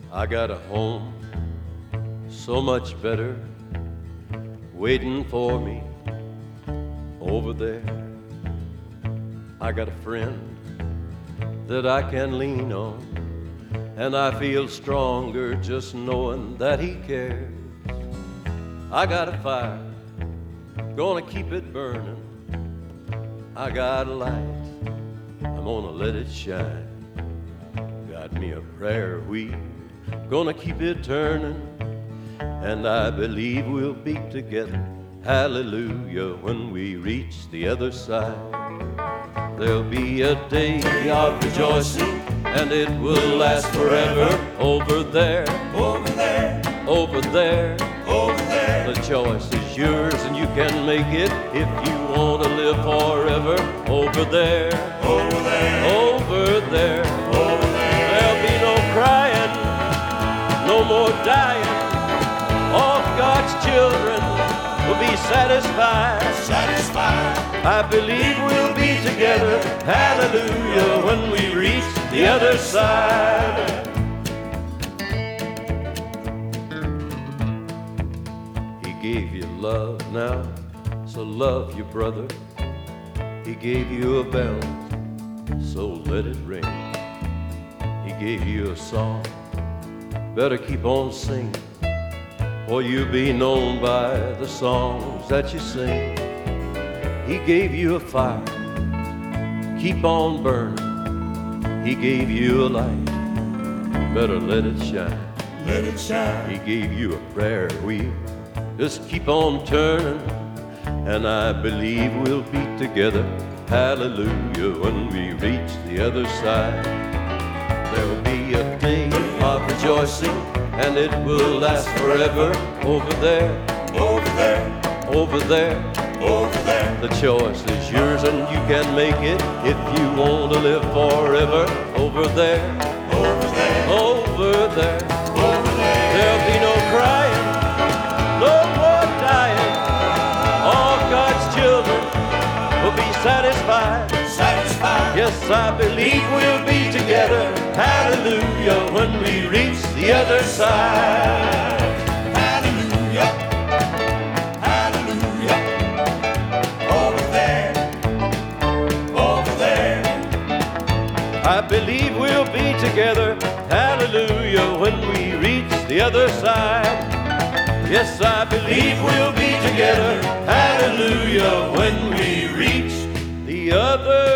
I got a home so much better waiting for me over there. I got a friend that I can lean on, and I feel stronger just knowing that he cares. I got a fire, gonna keep it burning. I got a light, I'm gonna let it shine. Got me a prayer wheel, gonna keep it turning, and I believe we'll be together, hallelujah, when we reach the other side. There'll be a day of rejoicing, and it will last forever. Over there, over there, over there, over there. The choice is yours, and you can make it if you want to live forever. Over there, over there, over there, over there. There'll be no crying, no more dying. All God's children will be satisfied. Satisfied. I believe we'll be together, hallelujah, when we reach the other side. He gave you love now, so love your brother. He gave you a bell, so let it ring. He gave you a song, better keep on singing, for you'll be known by the songs that you sing. He gave you a fire, keep on burning. He gave you a light, better let it shine. Let it shine. He gave you a prayer wheel, just keep on turning, and I believe we'll be together, hallelujah, when we reach the other side. There'll be a day of rejoicing, and it will last forever. Over there, over there, over there, over there. The choice is yours, and you can make it if you want to live forever. Over there, over there, over there, over there. There'll be no crying, no more dying. All God's children will be satisfied. Satisfied. Yes, I believe we'll be together, hallelujah, when we reach the other side. Hallelujah, hallelujah. Over there, over there. I believe we'll be together, hallelujah, when we reach the other side. Yes, I believe we'll be together, hallelujah, when we reach the other